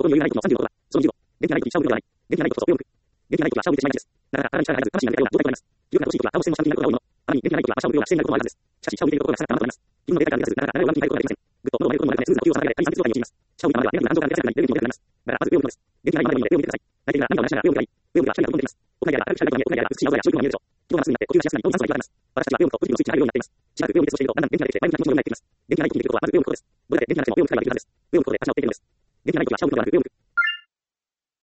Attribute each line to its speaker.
Speaker 1: の余裕がないことの36は、その15、元気がない時にシャオブルはない。元気がないことこそ4分。元気がない時はシャオブルしてしまいがちです。だから、体に力が入らず、魂になれるような状態となります。記憶が欲しい時は青線の下になることが多いもの。さらに、元気がない時はシャオブルような視線になることもあるはずです。しかし、シャオブルでいることが少なくなります。自分のデータから見出す、なかなか体を上向きに変えることができません。ぐっと喉を曲げることもなく、スムーズな呼吸をさせられ、体に酸欠状態に陥ります。シャオブルのまでは、エナジーの感情が出やすくなり、レベルも出やすくなります。だから、まず上を向くことです。元気がないまでの上を向いてください。大体が涙を流しながら上を向いたり、上を向いたら下に飛んでいます。屋内であれば、屋内であれば、美しい青空や白い雲が見えるでしょう。気分がすぐになって呼吸がしやすくなり、どんな酸素がいきます。私たちは上を向くとポジティブのスイッチが入るようになっています。しばらく上を見てそうしていると、だんだん元気が出てきて、前向きな気持ちになっていきます。元気がない時にできることは、まず上を向くことです。どれだけ元気がなくても上を向く力ができるはずです。上を向くことで足を追っていけるのです。元気がない時はシャオブルではなく上を向く